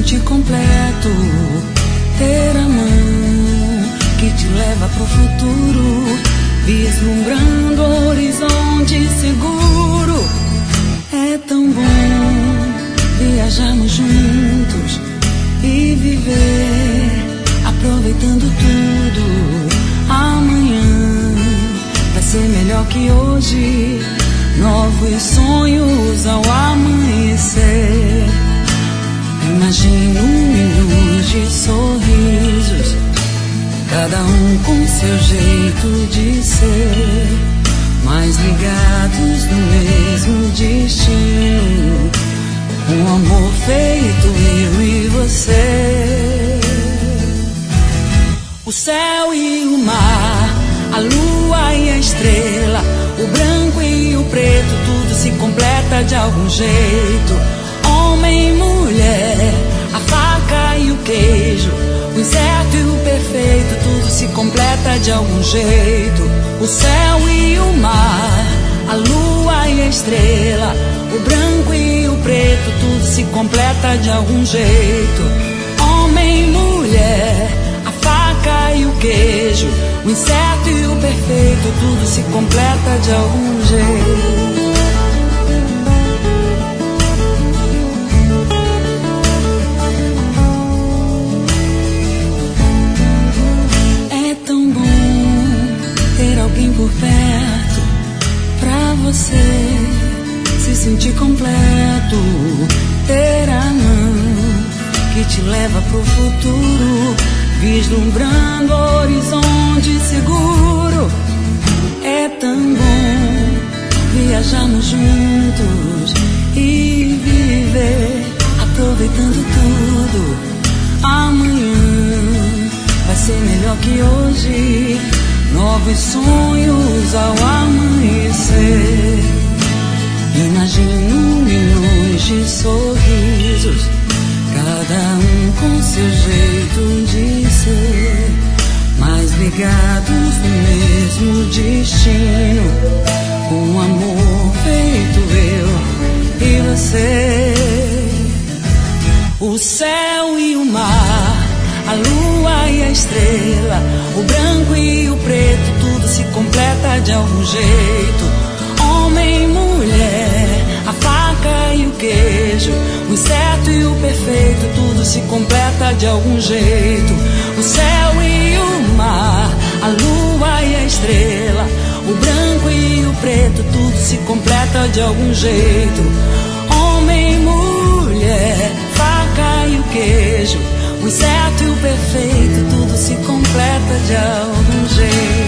sentir completo, ter a mão que te leva pro futuro, vislumbrando o horizonte seguro. É tão bom viajarmos juntos e viver, aproveitando tudo. Amanhã vai ser melhor que hoje, novos sonhos ao amanhecer. Imagino milhões de sorrisos, cada um com seu jeito de ser, mas ligados no mesmo destino, um amor feito eu e você. O céu e o mar, a lua e a estrela, o branco e o preto, tudo se completa de algum jeito. Homem e mulher, a faca e o queijo, o incerto e o perfeito, tudo se completa de algum jeito. O céu e o mar, a lua e a estrela, o branco e o preto, tudo se completa de algum jeito. Homem e mulher, a faca e o queijo, o incerto e o perfeito, tudo se completa de algum jeito. Alguém por perto, pra você se sentir completo, ter a mão que te leva pro futuro, vislumbrando o horizonte seguro. É tão bom viajarmos juntos e viver, aproveitando tudo. Amanhã vai ser melhor que hoje, novos sonhos ao amanhecer. Imagino milhões de sorrisos, cada um com seu jeito de ser, mas ligados no mesmo destino, um amor feito eu e você. O céu e o mar, a lua e a estrela, o branco e o preto, tudo se completa de algum jeito. Homem e mulher, a faca e o queijo, o incerto e o perfeito, tudo se completa de algum jeito. O céu e o mar, a lua e a estrela, o branco e o preto, tudo se completa de algum jeito. Homem e mulher, faca e o queijo, o incerto e o perfeito, tudo se completa de algum jeito.